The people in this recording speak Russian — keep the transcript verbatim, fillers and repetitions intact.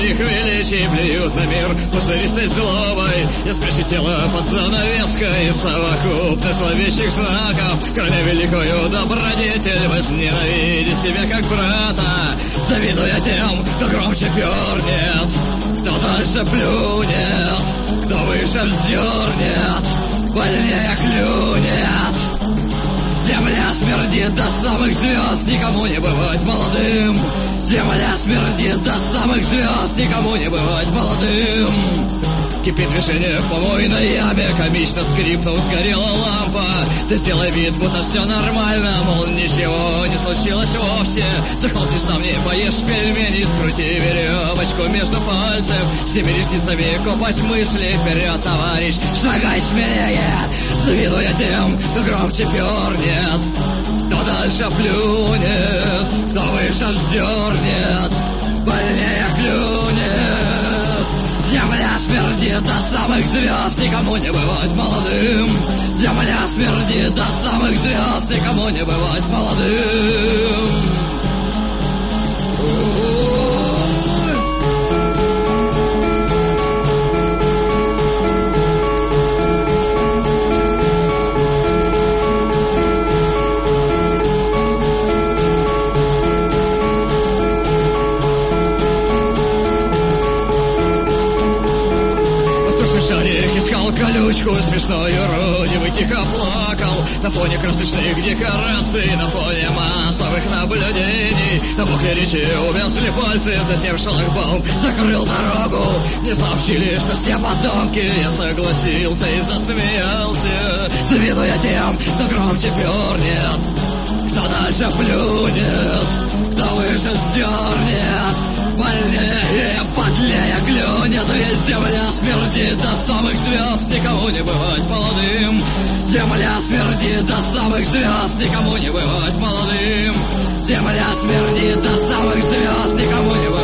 своих величий плюют на мир пузыристой злобой. Я спрячу тело под занавеской совокупных зловещих знаков. Кроме великую добродетель возненавидеть себя как брата, завидуя тем, кто громче пернет, кто дальше плюнет, кто выше вздернет, больнее клюнет. Земля смердит до самых звезд, никому не бывать молодым. Земля смердит до самых звезд, никому не бывать молодым. Кипит движение в помойной яме, комично скрипнув, сгорела лампа. Ты сделай вид, будто все нормально, мол, ничего не случилось вовсе. Захлопни сам, не поешь пельмени, скрути веревочку между пальцев. Сними ресницами, копать мысли, вперед, товарищ, шагай смелее. Завидуя тем, кто громче пернет, кто дальше плюнет, кто выше вздернет, больнее клюнет. Земля смердит до самых звезд, никому не бывать молодым. Земля смердит до самых звезд, никому не бывать молодым. Колючку смешной уродивый тихо плакал на фоне красочных декораций, на фоне массовых наблюдений. На бухле речи увязли пальцы, затем шлагбаум закрыл дорогу. Не сообщили, что все потомки. Я согласился и засмеялся, завидуя тем, кто громче пернет, кто дальше плюнет, кто выше сдернет, больнее, подлее клюнет. Ведь земля смердит до самых звезд, никому не бывать молодым. Земля смердит до самых звезд, никому не бывать молодым. Земля смердит до самых звезд, никому не бывать.